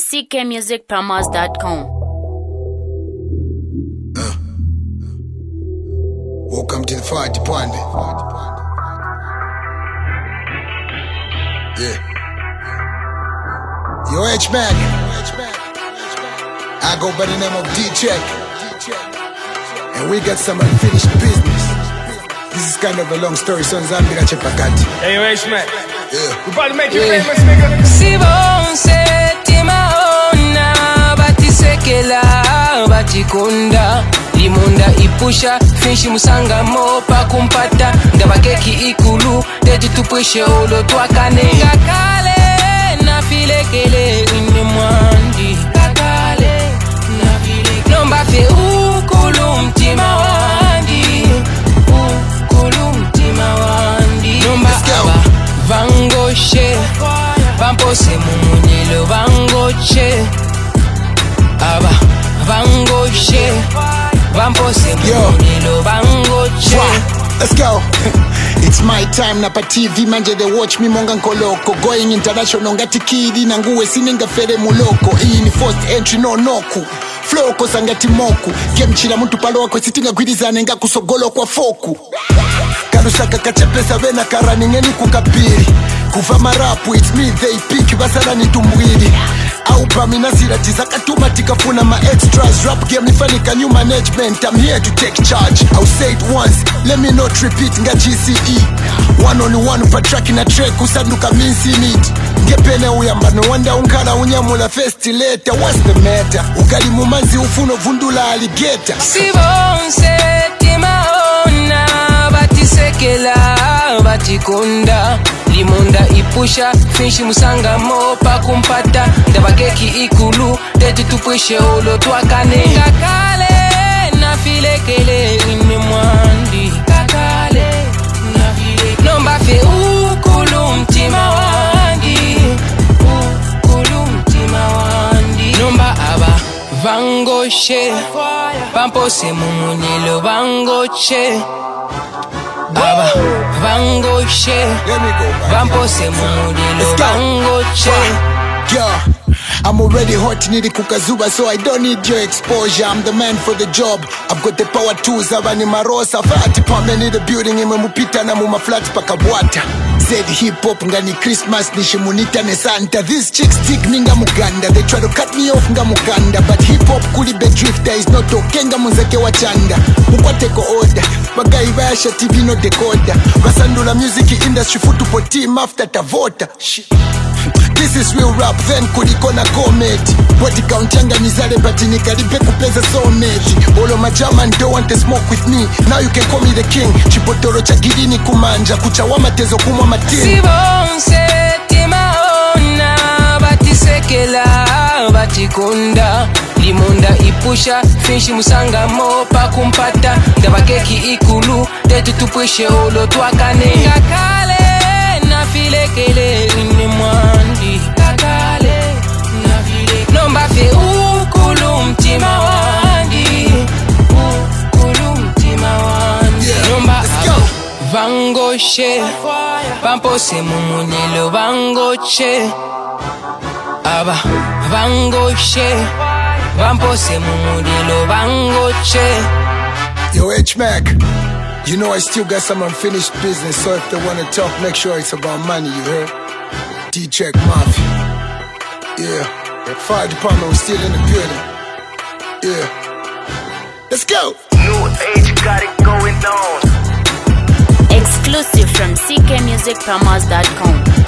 ckmusicpromos.com. Welcome to the fire department. Yeah. Yo, H-Mac. I go by the name of D-Check. And we got some unfinished business. This is kind of a long story, so Zambia Chepakati. Hey, yo, H-Mac. Yeah. We about to make you famous, nigga. Si bonse timaona batisekela batikunda imunda ipusha finshi musangamo pakumpata ndabakeki ikulu tetu tupwishe ulo twakanenga kale na filekele ine mwandi kakale na filekele nomba fe ukulu mtima wandi ukulu mtima wandi nomba aba vangoshe vampose mumunyelo vangoche aba vangoshe vampose mumunyelo vangoche. Let's go. It's my time na pa TV manje they watch me monga nkoloko going international ngati kidi na nguwe sininga fere muloko iyi ni first entry no noku flow ko sangati moku game chila muntu palo wako sitinga gwidizane nga kusogolo kwa foku kalusaka kachepesa bena karani ngeni kukapiri kuva marapu it's me they pick basala nitumbwili au pamina sirati zakatuma tikafuna ma extras rap game nifanika new management I'm here to take charge I'll say it once let me not repeat nga GCE one on one pa track na track usanduka minsi meat ngepene uyamba no wanda unkala unyamula first later what's the matter ukali mumanzi ufuno vundula alligator sibonse timaona batisekela batikunda limonda ipusha finshi musangamo pakumpata ndabakeki ikulu tetu tupwishe ulo twakanenga kale na filekele ine mwandi kakale na filekele nomba fe ukulu mtima wandi ukulu mtima wandi nomba aba vangoshe pampose mumunyelo vangoche aba vangoshe vampose mumunyelo vangoche. Yeah, I'm already hot, need kukazuba, so I don't need your exposure. I'm the man for the job. I've got the power tools. Abani marosa, fire department in the building. Ime mupita na muma flat pakabwata. Said hip hop ngani Christmas nishimunita ne Santa. These chicks stick ninga muganda. They try to cut me off nga mukanda, but hip hop kulibe drifter is not okay. Nga muzeke wachanda. Mukwateko order. Bagai basha TV no decoder. Basandula music industry futu po team after tavota. Shit. This is real rap, then kulikona comedy. Body count yanga mizale but nikalipe kupeza soulmate. All of my German don't want to smoke with me. Now you can call me the king. Chipotoro chagidini kumanja kuchawama tezo kumwa matini. Sibonse timaona batisekela batikunda limonda ipusha finshi musangamo pakumpata ndabakeki ikulu tetu tupwishe ulo twakanenga kale na filekele ine mwandi kakale na filekele nomba fe ukulu mtima wandi ukulu mtima wandi nomba vangoshe pampose mumunyelo vangoche aba vangoshe vampose mumunyelo vangoche. Yo, H-Mac, you know I still got some unfinished business, so if they wanna talk, make sure it's about money, you heard? D-Check Mafia. Yeah, fire department was still in the building. Yeah. Let's go! New age got it going on. Exclusive from ckmusicpromos.com.